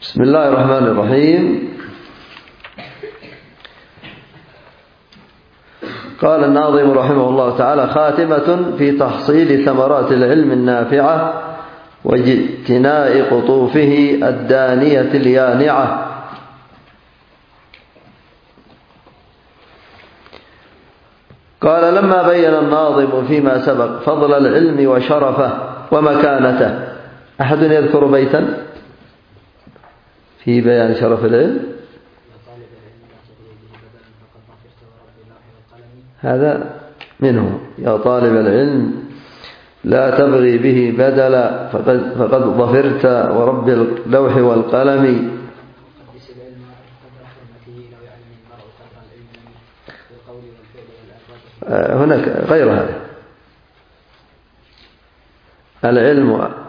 بسم الله الرحمن الرحيم. قال الناظم رحمه الله تعالى: خاتمة في تحصيل ثمرات العلم النافعة واجتناء قطوفه الدانية اليانعة. قال: لما بين الناظم فيما سبق فضل العلم وشرفه ومكانته. أحد يذكر بيتا في بيان شرف العلم؟ هذا منه: يا طالب العلم لا تبغي به بدلا فقد ظفرت ورب اللوح والقلم. هناك غير هذا. العلم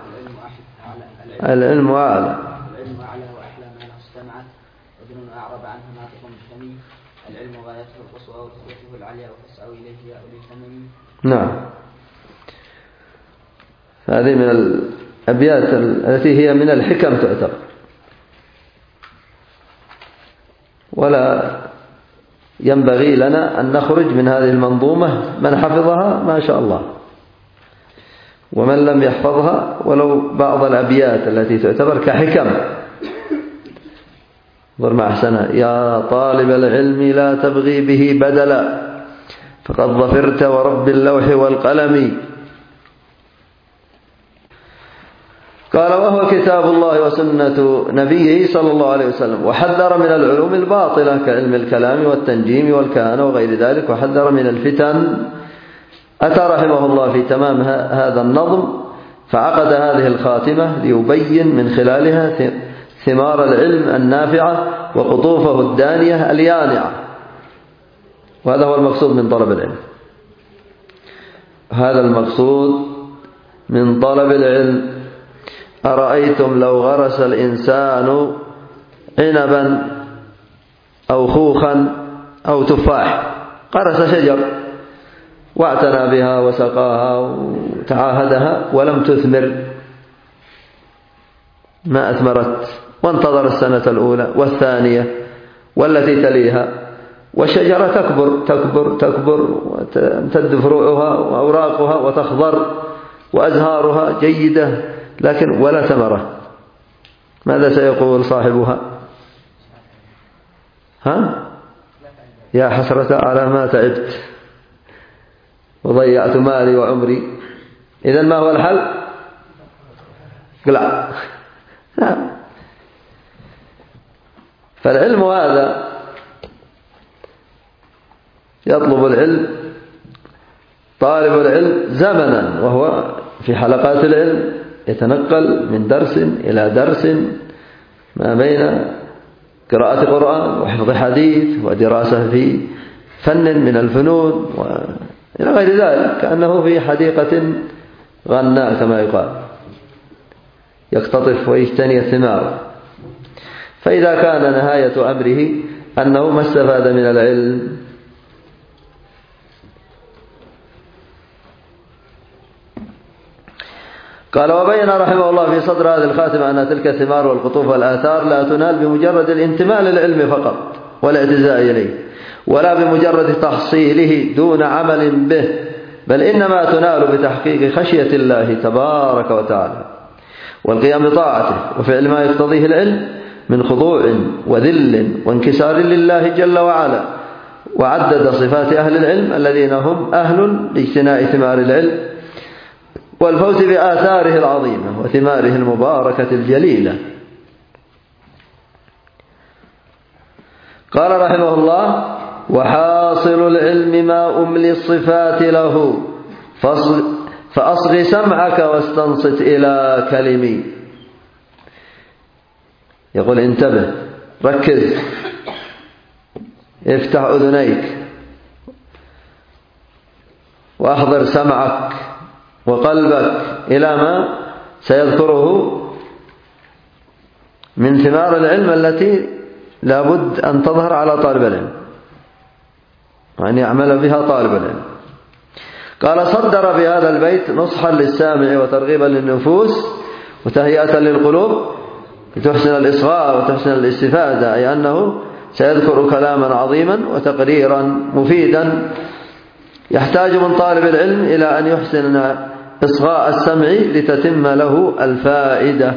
أعلى وأحلى ما له استمعت وذن أعرض عنه ناطق مجتمي. العلم غايته القصوى ورتبته العليا فاسعوا إليه يا أولي الثمن. نعم، هذه من الأبيات التي هي من الحكم تعتبر، ولا ينبغي لنا أن نخرج من هذه المنظومة من حفظها ما شاء الله، ومن لم يحفظها ولو بعض الأبيات التي تعتبر كحكم. انظر ما أحسنها: يا طالب العلم لا تبغي به بدلا فقد ظفرت ورب اللوح والقلم. قال: وهو كتاب الله وسنة نبيه صلى الله عليه وسلم. وحذر من العلوم الباطلة كعلم الكلام والتنجيم والكهنة وغير ذلك، وحذر من الفتن. أتى رحمه الله في تمام هذا النظم فعقد هذه الخاتمة ليبين من خلالها ثمار العلم النافعة وقطوفه الدانية اليانعة. وهذا هو المقصود من طلب العلم. هذا المقصود من طلب العلم. أرأيتم لو غرس الإنسان عنبا أو خوخا أو تفاح، غرس شجر واعتنى بها وسقاها وتعاهدها ولم تثمر، ما أثمرت، وانتظر السنة الأولى والثانية والتي تليها، والشجرة تكبر تكبر تكبر وتمتد فروعها وأوراقها وتخضر وأزهارها جيدة، لكن ولا ثمرة. ماذا سيقول صاحبها؟ يا حسرة على ما تعبت وضيعت مالي وعمري. إذن ما هو الحل؟ لا. فالعلم هذا يطلب العلم طالب العلم زمنا وهو في حلقات العلم، يتنقل من درس إلى درس ما بين قراءة قرآن وحفظ حديث ودراسة في فن من الفنون وإلى غير ذلك، كأنه في حديقة غناء كما يقال، يقتطف ويجتني الثمار. فإذا كان نهاية أمره أنه ما استفاد من العلم قال: وبين رحمه الله في صدر هذه الخاتمة أن تلك الثمار والقطوف والآثار لا تنال بمجرد الانتماء للعلم فقط والاعتزاء إليه، ولا بمجرد تحصيله دون عمل به، بل إنما تنال بتحقيق خشية الله تبارك وتعالى والقيام بطاعته وفعل ما يقتضيه العلم من خضوع وذل وانكسار لله جل وعلا. وعدد صفات أهل العلم الذين هم أهل لاجتناء ثمار العلم والفوز بآثاره العظيمة وثماره المباركة الجليلة. قال رحمه الله: وحاصل العلم ما أملي الصفات له فأصغ سمعك واستنصت إلى كلمي. يقول: انتبه، ركز، افتح أذنيك وأحضر سمعك وقلبك إلى ما سيذكره من ثمار العلم التي لابد أن تظهر على طالب العلم وأن يعمل بها طالب العلم. قال: صدر بهذا البيت نصحا للسامع وترغيبا للنفوس وتهيئة للقلوب لتحسن الإصغاء وتحسن الاستفادة، أي أنه سيذكر كلاما عظيما وتقريرا مفيدا يحتاج من طالب العلم إلى أن يحسن إصغاء السمع لتتم له الفائدة.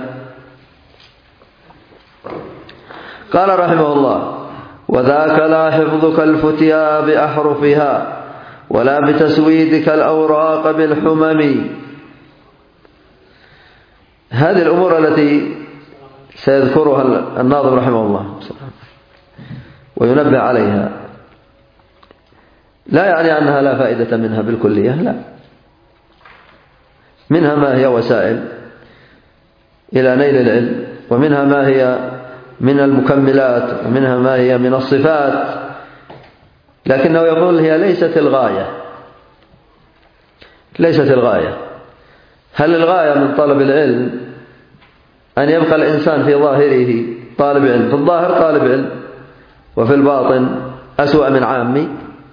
قال رحمه الله: وذاك لا حفظك الفتيا بأحرفها ولا بتسويدك الأوراق بالحمم. هذه الأمور التي سيذكرها الناظم رحمه الله وينبه عليها لا يعني أنها لا فائدة منها بالكلية، لا، منها ما هي وسائل إلى نيل العلم، ومنها ما هي من المكملات، ومنها ما هي من الصفات، لكنه يقول هي ليست الغاية. ليست الغاية. هل الغاية من طلب العلم أن يبقى الإنسان في ظاهره طالب علم، في الظاهر طالب علم وفي الباطن أسوأ من عامي؟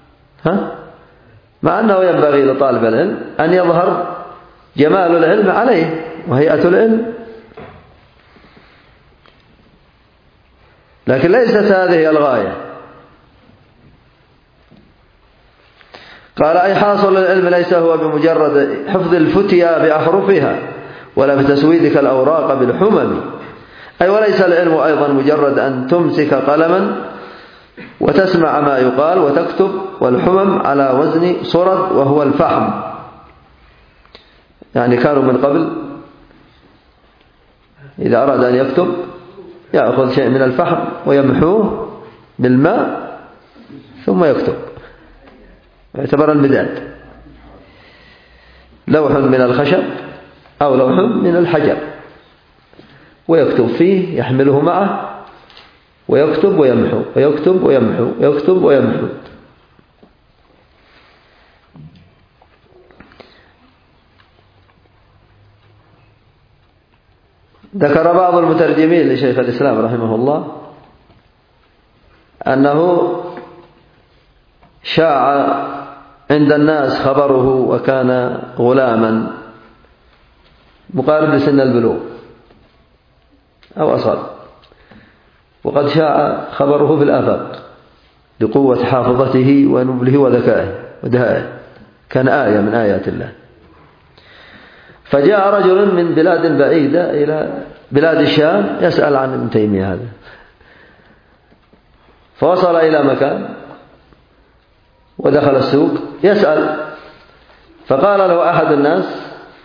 مع أنه ينبغي لطالب العلم أن يظهر جمال العلم عليه وهيئة العلم، لكن ليست هذه الغاية. قال: أي حاصل العلم ليس هو بمجرد حفظ الفتيا بأحرفها ولا بتسويدك الأوراق بالحمم. أي وليس العلم أيضا مجرد أن تمسك قلما وتسمع ما يقال وتكتب، والحمم على وزن صرد وهو الفحم. يعني كانوا من قبل إذا أراد أن يكتب يأخذ شيء من الفحم ويمحوه بالماء ثم يكتب، يعتبر المداد، لوح من الخشب أو لوح من الحجر، ويكتب فيه، يحمله معه ويكتب ويمحو ويكتب ويمحو ويكتب ويمحو. ذكر بعض المترجمين لشيخ الإسلام رحمه الله أنه شاع عند الناس خبره وكان غلاما مقارب لسن البلوغ أو أصغر، وقد شاع خبره في الآفاق لقوة حافظته ونبله وذكائه ودهائه، كان آية من آيات الله. فجاء رجل من بلاد بعيدة إلى بلاد الشام يسأل عن ابن تيمية هذا، فوصل إلى مكان ودخل السوق يسأل، فقال له أحد الناس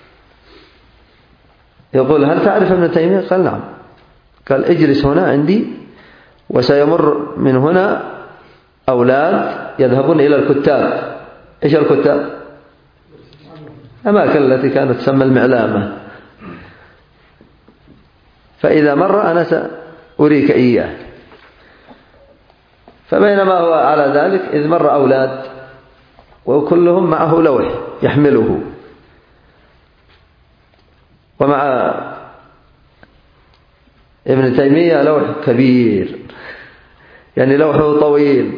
يقول: هل تعرف ابن تيمية؟ قال: نعم. قال: اجلس هنا عندي، وسيمر من هنا أولاد يذهبون إلى الكتاب. إيش الكتاب؟ أماكن التي كانت تسمى المعلامة، فإذا مر أنا سأريك إياه. فبينما هو على ذلك إذ مر أولاد وكلهم معه لوح يحمله، ومع ابن تيمية لوح كبير، يعني لوحه طويل.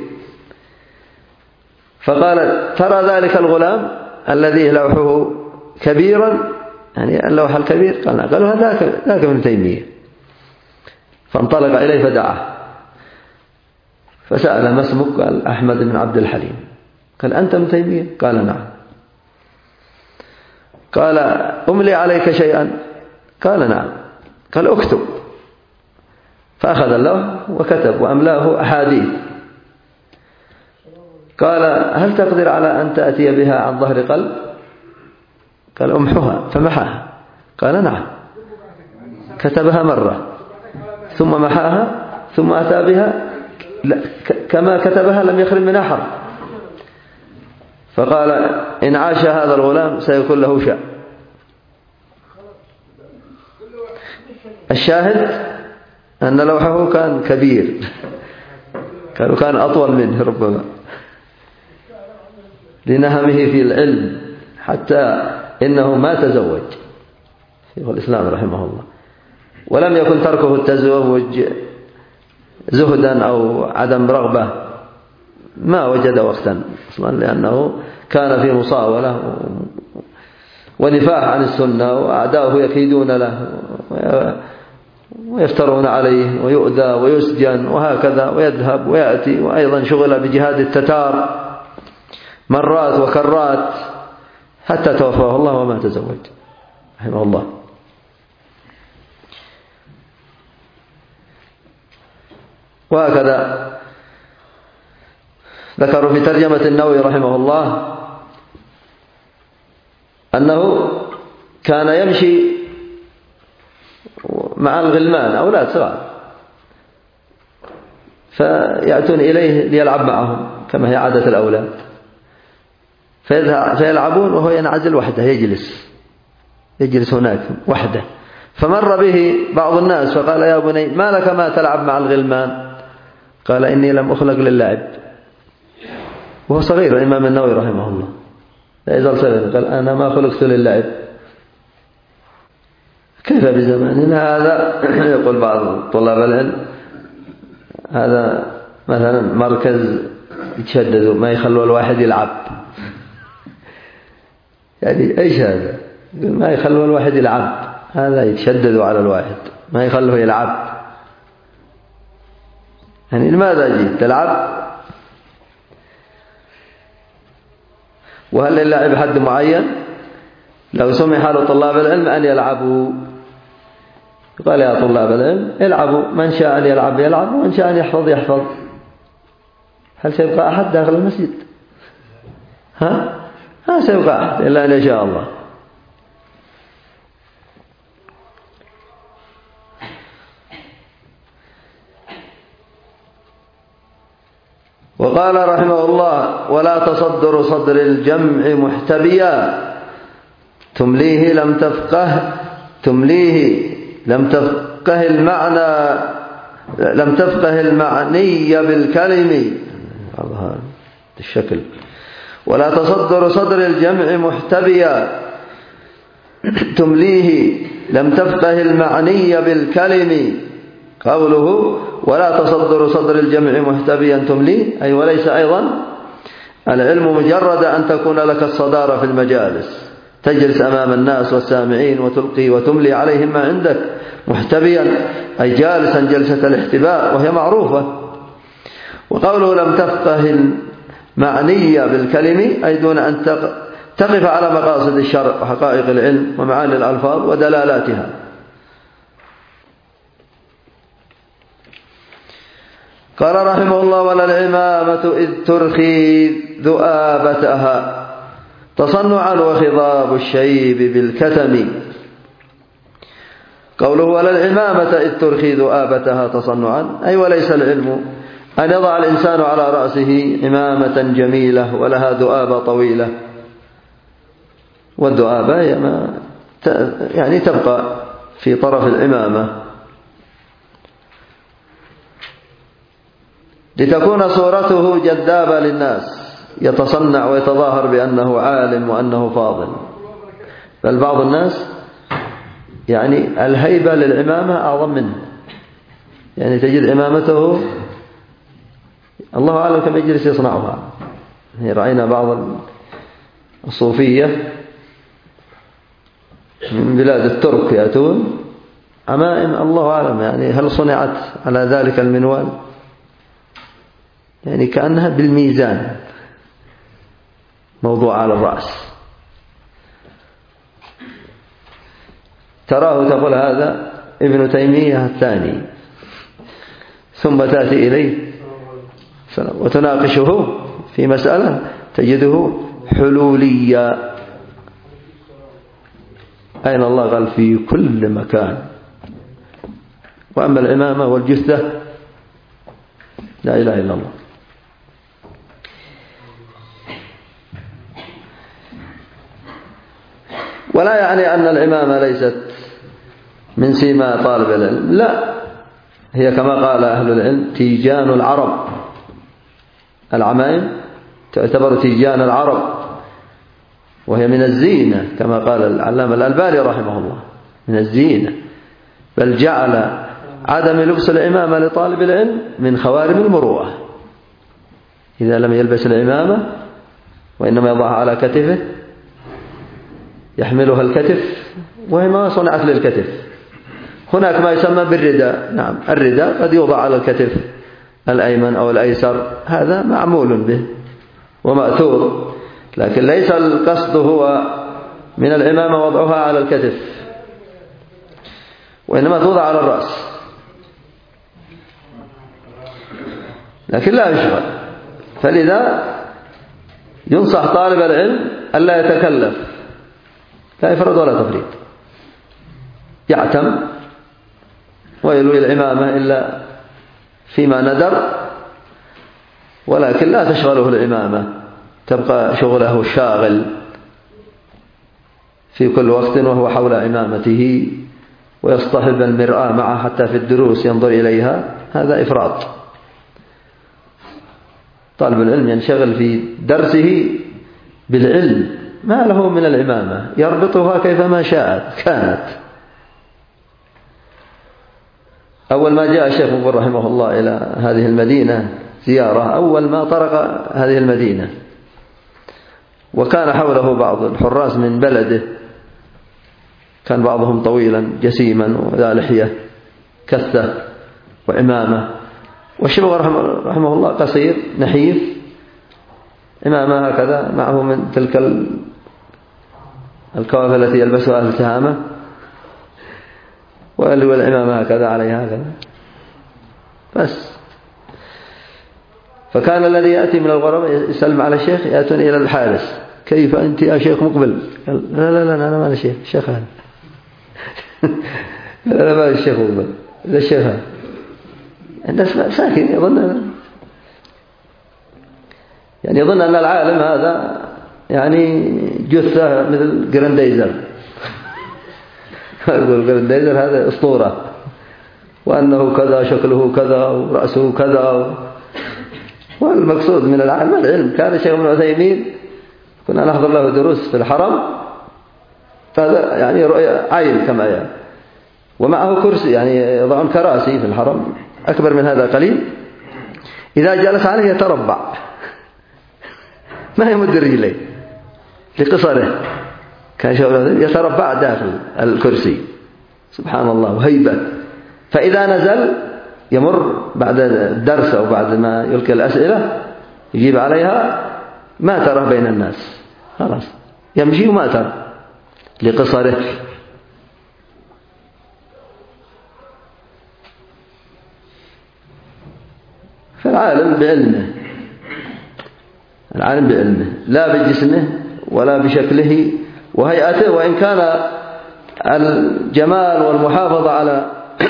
فقال: ترى ذلك الغلام الذي لوحه كبيرا، يعني اللوح الكبير؟ قالوا: ذاك ابن تيمية. فانطلق إليه فدعاه، فسأل: ما اسمك؟ قال: أحمد بن عبد الحليم. قال: أنت ابن تيمية؟ قال: نعم. قال: أملي عليك شيئا؟ قال: نعم. قال: اكتب. فأخذ اللوح وكتب وأملاه أحاديث. قال: هل تقدر على أن تأتي بها عن ظهر قلب؟ قال: أمحها. فمحاها. قال: نعم. كتبها مرة ثم محاها ثم أتى بها كما كتبها، لم يخرج منها حرف. فقال: إن عاش هذا الغلام سيكون له شأن. الشاهد أن لوحه كان كبير، كان أطول منه ربما لنهمه في العلم، حتى إنه ما تزوج شيخ الإسلام رحمه الله، ولم يكن تركه التزوج زهدا أو عدم رغبة، ما وجد وقتا أصلا، لأنه كان في مصاولة ونفاح عن السنة، وأعداؤه يكيدون له ويفترون عليه ويؤذى ويسجن وهكذا، ويذهب ويأتي، وأيضا شغل بجهاد التتار مرات وكرات حتى توفاه الله وما تزوج رحمه الله. وهكذا ذكروا في ترجمة النووي رحمه الله أنه كان يمشي مع الغلمان أولاد صغار فيأتون إليه ليلعب معهم كما هي عادة الأولاد، فيلعبون وهو ينعزل وحده، يجلس هناك وحده. فمر به بعض الناس فقال: يا بني ما لك ما تلعب مع الغلمان؟ قال: إني لم أخلق للعب. وهو صغير الإمام النووي رحمه الله، لا يزال صغير. قال: أنا ما خلقت للعب. كيف بزماننا هذا؟ يقول بعض طلاب العلم: هذا مثلا مركز يتشددوا ما يخلوا الواحد يلعب. يعني ايش هذا؟ ما يخلوا الواحد يلعب، هذا يتشددوا على الواحد ما يخلوه يلعب. يعني لماذا جيت تلعب؟ وهل للعب حد معين؟ لو سمح لطلاب العلم أن يلعبوا قال: يا طلاب العلم العبوا، من شاء أن يلعب يلعب، ومن شاء أن يحفظ يحفظ. هل سيبقى أحد داخل المسجد؟ ها سيبقى أحد إلا أن يشاء الله. وقال رحمه الله: ولا تصدر صدر الجمع محتبيا تمليه لم تفقه المعني بالكلم. هذا الشكل. ولا تصدر صدر الجمع محتبيا تمليه لم تفقه المعني بالكلم. قوله: ولا تصدر صدر الجمع محتبيا تمليه، أي وليس أيضا العلم مجرد أن تكون لك الصدارة في المجالس، تجلس أمام الناس والسامعين وتلقي وتملي عليهم ما عندك. محتبيا أي جالسا جلسة الاحتباء وهي معروفة. وقوله: لم تفقه المعني بالكلم، أي دون أن تقف على مقاصد الشرع وحقائق العلم ومعاني الألفاظ ودلالاتها. قال رحمه الله: ولا العمامة إذ ترخي ذؤابتها تصنعا وخضاب الشيب بالكتم. قوله: ولا العمامة إذ ترخي ذؤابتها تصنعا، أي وليس العلم أن يضع الإنسان على رأسه عمامة جميلة ولها ذؤابة طويلة. والذؤابة يعني تبقى في طرف العمامة لتكون صورته جذابة للناس، يتصنع ويتظاهر بأنه عالم وأنه فاضل. بل بعض الناس يعني الهيبة للعمامة أعظم منه، يعني تجد عمامته الله أعلم كم يجلس يصنعها. رأينا بعض الصوفية من بلاد الترك يأتون عمائم الله أعلم يعني هل صنعت على ذلك المنوال، يعني كأنها بالميزان موضوع على الرأس. تراه تقول هذا ابن تيمية الثاني، ثم تأتي إليه وتناقشه في مسألة تجده حلوليا. أين الله؟ قال: في كل مكان. وأما العمامة والجثة لا إله إلا الله. ولا يعني أن العمامة ليست من سيما طالب العلم، لا، هي كما قال أهل العلم تيجان العرب. العمائم تعتبر تيجان العرب، وهي من الزينة كما قال العلامة الألباني رحمه الله، من الزينة. بل جعل عدم لبس العمامة لطالب العلم من خوارم المروءة. إذا لم يلبس العمامة وإنما يضعها على كتفه يحملها الكتف وهي ما صنعت للكتف، هناك ما يسمى بالرداء. نعم، الرداء قد يوضع على الكتف الأيمن أو الأيسر، هذا معمول به ومأثور، لكن ليس القصد هو من العمامة وضعها على الكتف، وإنما توضع على الرأس، لكن لا يشغل. فلذا ينصح طالب العلم ألا يتكلف، لا يفرط ولا تفريط، يعتم ويلوي العمامة إلا فيما ندر، ولكن لا تشغله العمامة، تبقى شغله الشاغل في كل وقت وهو حول عمامته، ويصطحب المرآة معه حتى في الدروس ينظر إليها، هذا إفراط. طالب العلم ينشغل في درسه بالعلم، ما له من العمامة، يربطها كيفما شاءت كانت. أول ما جاء الشيخ مقبل رحمه الله إلى هذه المدينة زيارة، أول ما طرق هذه المدينة، وكان حوله بعض الحراس من بلده، كان بعضهم طويلا جسيما وذا لحية كثة وعمامة، والشيخ رحمه الله قصير نحيف، عمامة هكذا معه من تلك الكوافة التي يلبسها أهل التهامة، والعمامة هكذا عليها هكذا بس. فكان الذي يأتي من الغرب يسلم على الشيخ، يأتون إلى الحارس: كيف أنت يا شيخ مقبل؟ قال: لا أنا ما أنا شيخ، الشيخ هذا. لا ما الشيخ مقبل، لا الشيخ هذا. الناس ساكن يظن أن العالم هذا يعني جثة مثل جرانديزر. يقول جرانديزر هذا أسطورة، وأنه كذا شكله كذا ورأسه كذا. والمقصود من العالم العلم. كان الشيخ ابن عثيمين كنا نحضر له دروس في الحرم، هذا يعني رؤية عين كما يعني، ومعه كرسي، يعني يضعون كراسي في الحرم أكبر من هذا قليل، إذا جلس عليه يتربع ما يمد رجليه لقصره، كان يتربع داخل الكرسي، سبحان الله وهيبة. فإذا نزل يمر بعد الدرس أو بعد ما يلقي الأسئلة يجيب عليها، ما ترى بين الناس، خلاص يمشي وما ترى لقصره. فالعالم بعلمه، العالم بعلمه لا بجسمه ولا بشكله وهيئته، وإن كان الجمال والمحافظة على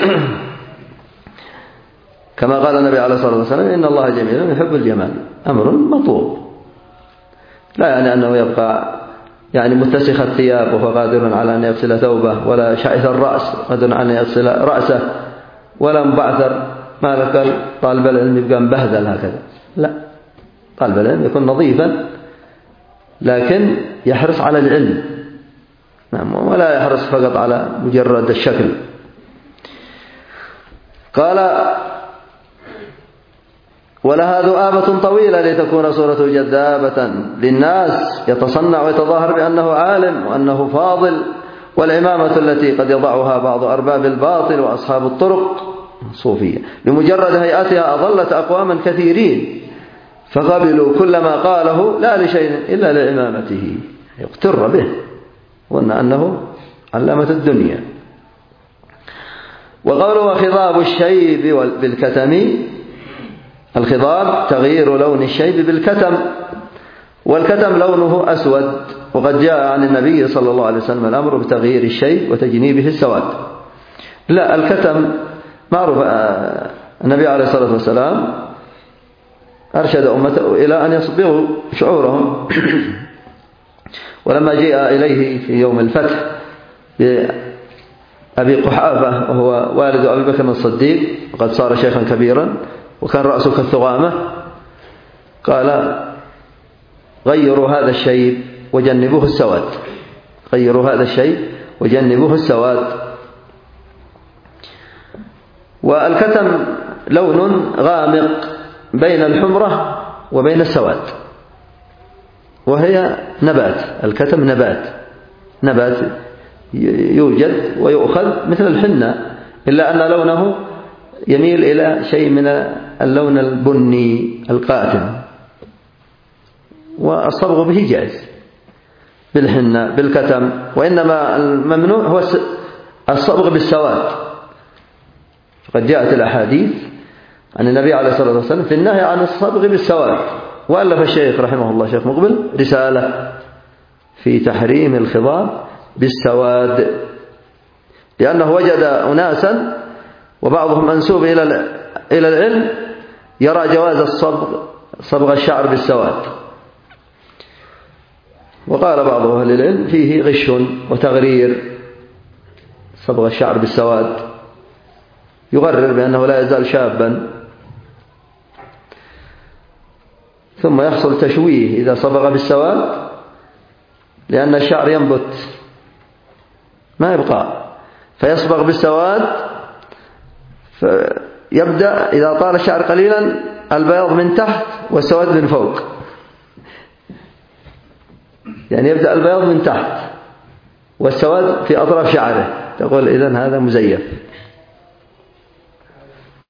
كما قال النبي عليه الصلاة والسلام: إن الله جميل يحب الجمال، أمر مطلوب، لا يعني أنه يبقى يعني متسخ الثياب وهو قادر على أن يغسل ثوبه، ولا شائث الرأس قادر على أن يغسل رأسه، ولا مبعثر، ما لك طالب العلم يبقى مبهذل هكذا، لا، طالب العلم يكون نظيفا لكن يحرص على العلم، ولا يحرص فقط على مجرد الشكل. قال: ولها ذؤابة طويلة لتكون صورته جذابة للناس، يتصنع ويتظاهر بأنه عالم وأنه فاضل. والعمامة التي قد يضعها بعض أرباب الباطل وأصحاب الطرق صوفية بمجرد هيئتها أضلت أقواما كثيرين، فقبلوا كل ما قاله لا لشيء إلا لعمامته، يقتر به، وأن أنه علامة الدنيا. وقوله: خضاب الشيب بالكتم، الخضاب تغيير لون الشيب بالكتم، والكتم لونه أسود، وقد جاء عن النبي صلى الله عليه وسلم الأمر بتغيير الشيب وتجنيبه السواد. لا، الكتم معروف، النبي عليه الصلاة والسلام أرشد أمته إلى أن يصبغوا شعورهم. ولما جاء إليه في يوم الفتح بأبي قحافة وهو والد أبي بكر الصديق وقد صار شيخا كبيرا وكان رأسه كالثغامة، قال: غيروا هذا الشيب وجنبوه السواد، غيروا هذا الشيب وجنبوه السواد. والكتم لون غامق بين الحمرة وبين السواد، وهي نبات، الكتم نبات يوجد ويؤخذ مثل الحنة، إلا أن لونه يميل إلى شيء من اللون البني القاتم، والصبغ به جائز بالحنة بالكتم، وإنما الممنوع هو الصبغ بالسواد. فقد جاءت الأحاديث عن النبي عليه الصلاة والسلام في النهي عن الصبغ بالسواد. وألف الشيخ رحمه الله شيخ مقبل رسالة في تحريم الخضاب بالسواد، لأنه وجد أناسا وبعضهم منسوب إلى العلم يرى جواز صبغ الشعر بالسواد، وقال بعض أهل العلم فيه غش وتغرير. صبغ الشعر بالسواد يغرر بأنه لا يزال شابا، ثم يحصل تشويه إذا صبغ بالسواد، لأن الشعر ينبت ما يبقى، فيصبغ بالسواد فيبدأ إذا طال الشعر قليلا البياض من تحت والسواد من فوق، يعني يبدأ البياض من تحت والسواد في أطراف شعره. تقول إذن هذا مزيف.